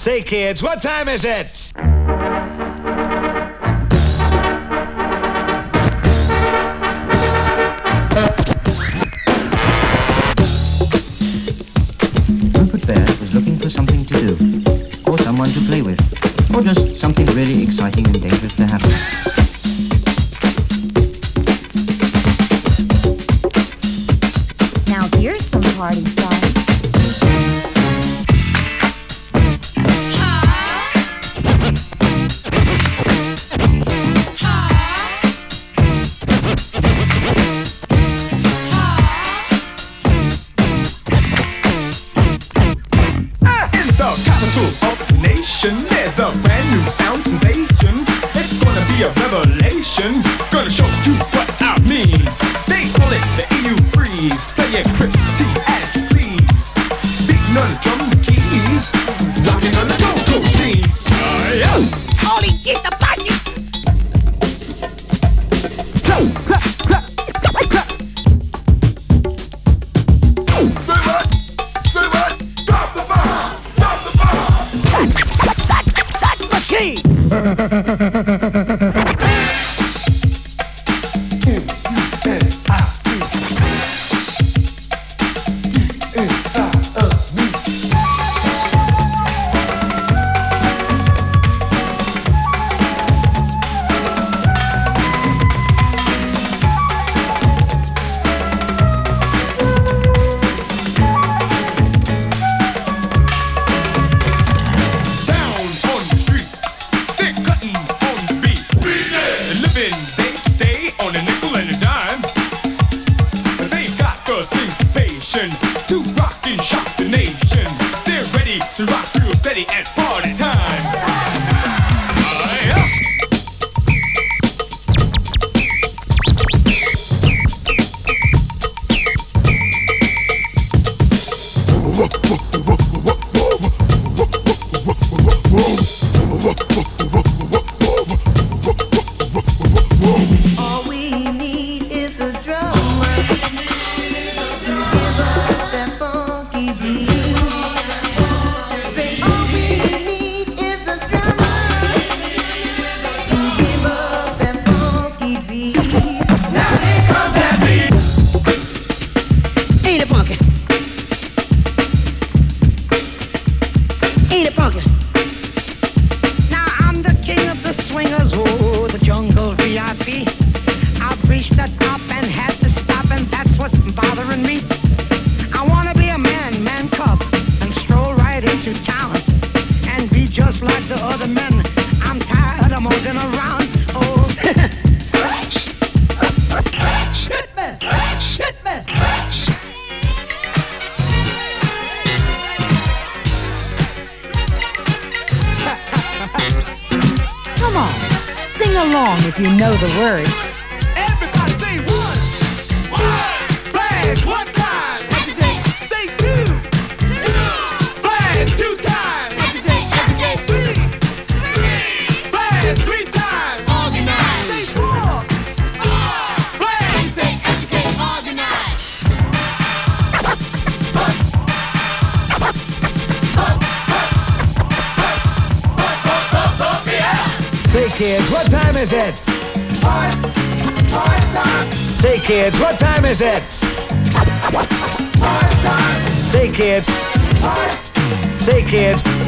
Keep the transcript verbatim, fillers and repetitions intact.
Say, kids, what time is it? Rupert Bear was looking for something to do, or someone to play with, or just something really exciting and dangerous to happen. Now here's some party stuff. There's a brand new sound sensation. It's gonna be a revelation. Gonna show you what I mean. They call it the E U freeze. Play it pretty as you please. Beating on the drum keys. Rocking on the go-go scene. Uh, yeah. Holy, get the body. Clap, clap, clap, clap. Say what? Say what? Drop the bomb. Drop the bomb. That's the key! To rock and shock the nation. They're ready to rock real steady at party time. Uh, yeah. All we need is a drummer. If you know the words. Everybody say one. One. Flash one time. Every day. Say two. Two. Flash two times. Every day. Every day. Three. Three. Flash three times. Organize. Say four. Four. Flash. Educate. Educate. Organize. Say, kids, what time is it? Five. Five times. Say, kids, what time is it? Five times. Say, kids. Five. Say, kids.